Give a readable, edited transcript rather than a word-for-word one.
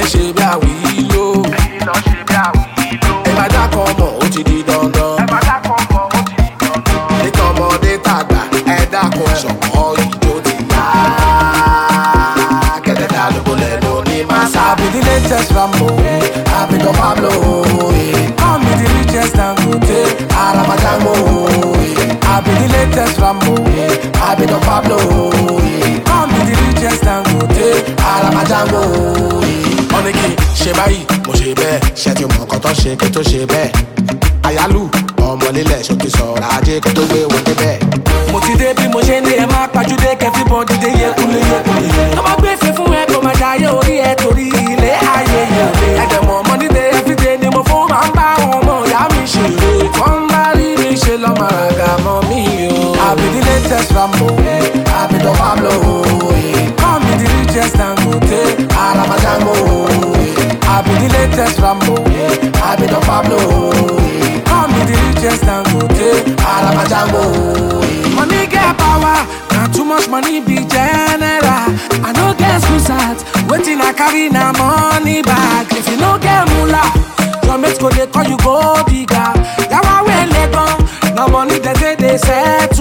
ṣe bí àwílò. ẹ̀yin lọ ṣe bí àwílò. ẹ má dákọ̀ mọ̀ ó ti di dandan. ẹ má dákọ̀ mọ̀ ó ti di dandan. nítorí ọmọdé tàgbà ẹ dákun ṣọ̀pọ̀ ìjó ti yá. kẹ̀kẹ́ àdúgbò lẹ́nu ní màsà. I be the latest Rambo, I be the Pablo. Call me the richest Dangote, Aramajango. I be the latest Rambo, I be the Pablo. Call me the richest Dangote, Aramajango. Ọ̀nìkì ṣe báyìí, mo ṣe bẹ́ẹ̀, ṣe ti mọ̀ nǹkan tó ṣe kí tó ṣe bẹ́ẹ̀. Àyálù ọmọ lílẹ̀ ṣòkè sọ̀rọ̀ ajé kó tó gbé wọn débẹ̀. Mo ti dé bí mo ṣe ń dé ẹ máa pàjùdé kẹfí bọ́ọ̀dì dé yẹkulé yẹkulé. Ọmọ gbé fẹ́ fún ẹ kò máa jayé orí ẹ torí ilé ayé yẹn. Ẹ̀jẹ̀ mọ̀ ọmọ nílé everyday ni mo fún máa ń bá àwọn ọmọ ìyá mi ṣeré. Wọ́n bá rí mi ṣe lọ́mọ àràgà mọ́ mi o. I be the latest Rambo, I be the Pablo. Call me the richest Dangote, Aramajango. I be the latest Rambo, I be the Pablo. call me the richest Dangote. Aramajango. Money get power, not too much money be general. I no get suicide, waiting I carry na money bag. If you no get moolah, your mates go they call you gold digger. Yawa we legon, no money they say they set